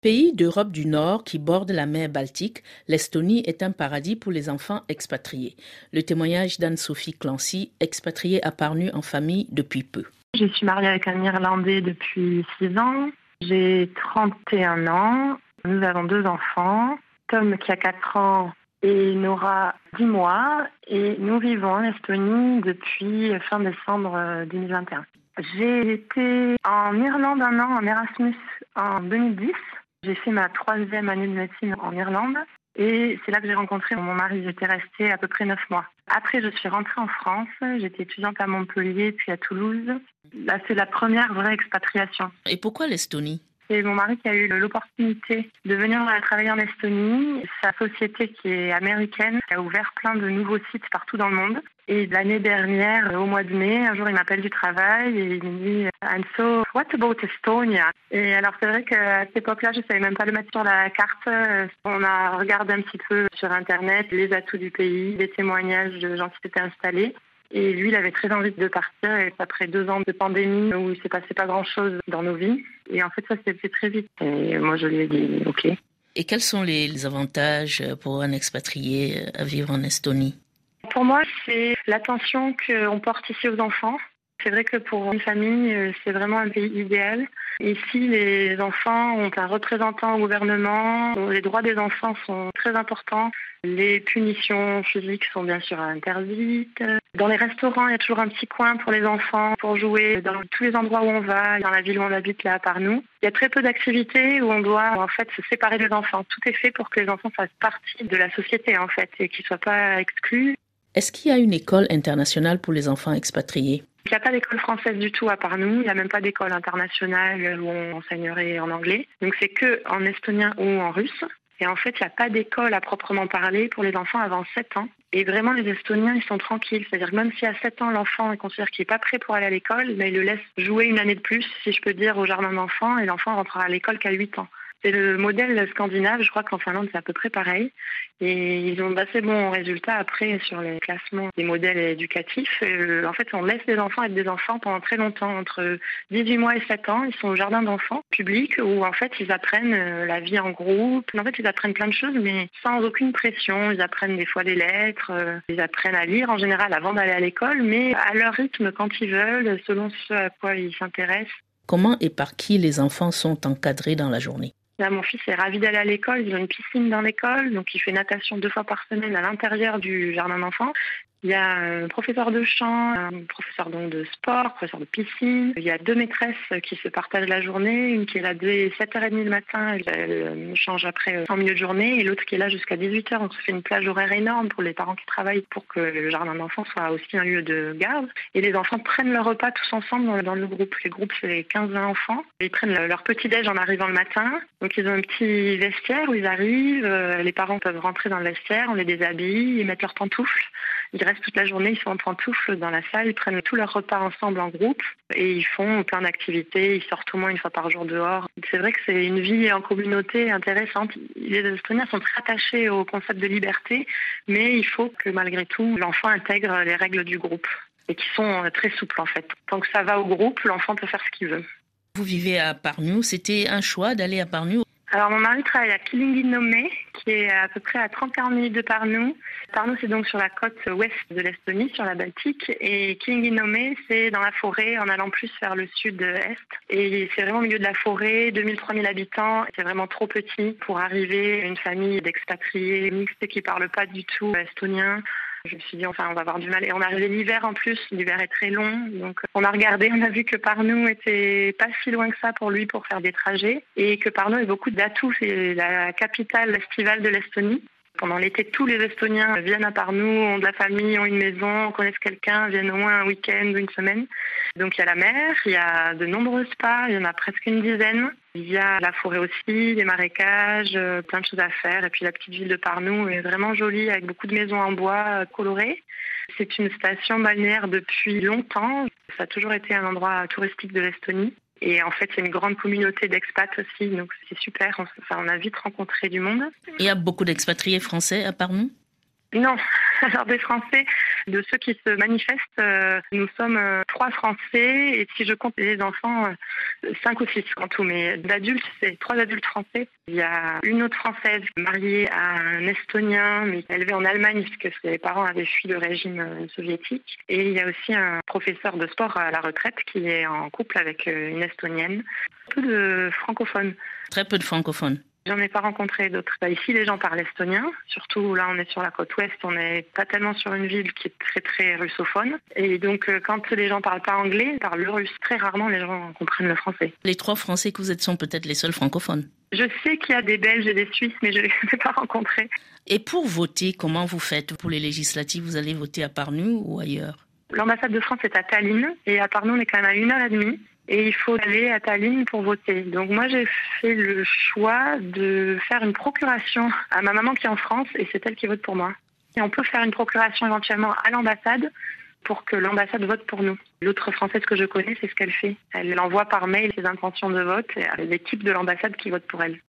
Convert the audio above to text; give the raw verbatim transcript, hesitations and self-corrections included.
Pays d'Europe du Nord qui borde la mer Baltique, l'Estonie est un paradis pour les enfants expatriés. Le témoignage d'Anne-Sophie Clancy, expatriée à Pärnu en famille depuis peu. Je suis mariée avec un Irlandais depuis six ans. J'ai trente et un ans. Nous avons deux enfants. Tom qui a quatre ans et Nora dix mois. Et nous vivons en Estonie depuis fin décembre deux mille vingt et un. J'ai été en Irlande un an en Erasmus en deux mille dix. J'ai fait ma troisième année de médecine en Irlande et c'est là que j'ai rencontré mon mari. J'étais restée à peu près neuf mois. Après, je suis rentrée en France. J'étais étudiante à Montpellier puis à Toulouse. Là, c'est la première vraie expatriation. Et pourquoi l'Estonie ? C'est mon mari qui a eu l'opportunité de venir travailler en Estonie. Sa société qui est américaine a ouvert plein de nouveaux sites partout dans le monde. Et l'année dernière, au mois de mai, un jour, il m'appelle du travail et il me dit « And so, what about Estonia ?» Et alors, c'est vrai qu'à cette époque-là, je ne savais même pas le mettre sur la carte. On a regardé un petit peu sur Internet les atouts du pays, les témoignages de gens qui s'étaient installés. Et lui, il avait très envie de partir. Et après deux ans de pandémie où il ne s'est passé pas grand-chose dans nos vies. Et en fait, ça s'est fait très vite. Et moi, je lui ai dit « OK ». Et quels sont les avantages pour un expatrié à vivre en Estonie ? Pour moi, c'est l'attention qu'on porte ici aux enfants. C'est vrai que pour une famille, c'est vraiment un pays idéal. Ici, les enfants ont un représentant au gouvernement. Les droits des enfants sont très importants. Les punitions physiques sont bien sûr interdites. Dans les restaurants, il y a toujours un petit coin pour les enfants pour jouer. Dans tous les endroits où on va, dans la ville où on habite, là, par nous, il y a très peu d'activités où on doit en fait se séparer des enfants. Tout est fait pour que les enfants fassent partie de la société en fait et qu'ils ne soient pas exclus. Est-ce qu'il y a une école internationale pour les enfants expatriés ? Il n'y a pas d'école française du tout à part nous. Il n'y a même pas d'école internationale où on enseignerait en anglais. Donc c'est que en estonien ou en russe. Et en fait, il n'y a pas d'école à proprement parler pour les enfants avant sept ans. Et vraiment, les Estoniens, ils sont tranquilles. C'est-à-dire que même si à sept ans, l'enfant considère qu'il n'est pas prêt pour aller à l'école, mais il le laisse jouer une année de plus, si je peux dire, au jardin d'enfants. Et l'enfant rentrera à l'école qu'à huit ans. C'est le modèle scandinave, je crois qu'en Finlande c'est à peu près pareil. Et ils ont d'assez bons résultats après sur les classements des modèles éducatifs. Et en fait, on laisse les enfants être des enfants pendant très longtemps. Entre dix-huit mois et sept ans, ils sont au jardin d'enfants public où en fait ils apprennent la vie en groupe. En fait, ils apprennent plein de choses mais sans aucune pression. Ils apprennent des fois des lettres, ils apprennent à lire en général avant d'aller à l'école, mais à leur rythme quand ils veulent, selon ce à quoi ils s'intéressent. Comment et par qui les enfants sont encadrés dans la journée ? Là, mon fils est ravi d'aller à l'école. Ils ont une piscine dans l'école, donc il fait natation deux fois par semaine à l'intérieur du jardin d'enfants. Il y a un professeur de chant, un professeur donc de sport, professeur de piscine. Il y a deux maîtresses qui se partagent la journée. Une qui est là dès sept heures trente le matin, elle change après en milieu de journée. Et l'autre qui est là jusqu'à dix-huit heures. Donc ça fait une plage horaire énorme pour les parents qui travaillent pour que le jardin d'enfants soit aussi un lieu de garde. Et les enfants prennent leur repas tous ensemble dans le groupe. Les groupes, c'est quinze vingt enfants. Ils prennent leur petit-déj en arrivant le matin. Donc ils ont un petit vestiaire où ils arrivent. Les parents peuvent rentrer dans le vestiaire, on les déshabille, ils mettent leurs pantoufles. Ils restent toute la journée, ils sont en pantoufles dans la salle, ils prennent tous leurs repas ensemble en groupe et ils font plein d'activités, ils sortent au moins une fois par jour dehors. C'est vrai que c'est une vie en communauté intéressante. Les Estoniens sont très attachés au concept de liberté, mais il faut que malgré tout, l'enfant intègre les règles du groupe et qui sont très souples en fait. Tant que ça va au groupe, l'enfant peut faire ce qu'il veut. Vous vivez à Pärnu, c'était un choix d'aller à Pärnu ? Alors mon mari travaille à Killingi-Nome, qui est à peu près à trente à quarante minutes de Pärnu. Pärnu, c'est donc sur la côte ouest de l'Estonie, sur la Baltique. Et Killingi-Nome, c'est dans la forêt, en allant plus vers le sud-est. Et c'est vraiment au milieu de la forêt, deux mille à trois mille habitants. C'est vraiment trop petit pour arriver à une famille d'expatriés mixtes qui ne parlent pas du tout estonien. Je me suis dit, enfin, on va avoir du mal. Et on est arrivé l'hiver en plus. L'hiver est très long. Donc, on a regardé, on a vu que Pärnu était pas si loin que ça pour lui pour faire des trajets. Et que Pärnu a beaucoup d'atouts. C'est la capitale estivale de l'Estonie. Pendant l'été, tous les Estoniens viennent à Pärnu, ont de la famille, ont une maison, connaissent quelqu'un, viennent au moins un week-end ou une semaine. Donc il y a la mer, il y a de nombreux spas, il y en a presque une dizaine. Il y a la forêt aussi, des marécages, plein de choses à faire. Et puis la petite ville de Pärnu est vraiment jolie avec beaucoup de maisons en bois colorées. C'est une station balnéaire depuis longtemps. Ça a toujours été un endroit touristique de l'Estonie. Et en fait, c'est une grande communauté d'expats aussi, donc c'est super. On, enfin, on a vite rencontré du monde. Il y a beaucoup d'expatriés français à Pärnu ? Non, Alors des Français, de ceux qui se manifestent, euh, nous sommes euh, trois Français et si je compte les enfants, euh, cinq ou six en tout. Mais d'adultes, c'est trois adultes français. Il y a une autre Française mariée à un Estonien, mais élevée en Allemagne puisque ses parents avaient fui le régime euh, soviétique. Et il y a aussi un professeur de sport à la retraite qui est en couple avec euh, une Estonienne. Peu de francophones. Très peu de francophones. J'en ai pas rencontré d'autres. Ici, les gens parlent estonien. Surtout, là, on est sur la côte ouest. On n'est pas tellement sur une ville qui est très, très russophone. Et donc, quand les gens parlent pas anglais, ils parlent le russe. Très rarement, les gens comprennent le français. Les trois Français que vous êtes sont peut-être les seuls francophones. Je sais qu'il y a des Belges et des Suisses, mais je ne les ai pas rencontrés. Et pour voter, comment vous faites pour les législatives? Vous allez voter à Parnu ou ailleurs? L'ambassade de France est à Tallinn. Et à Parnu, on est quand même à une heure et demie. Et il faut aller à Tallinn pour voter. Donc moi, j'ai fait le choix de faire une procuration à ma maman qui est en France et c'est elle qui vote pour moi. Et on peut faire une procuration éventuellement à l'ambassade pour que l'ambassade vote pour nous. L'autre Française que je connais, c'est ce qu'elle fait. Elle envoie par mail ses intentions de vote à l'équipe de l'ambassade qui vote pour elle.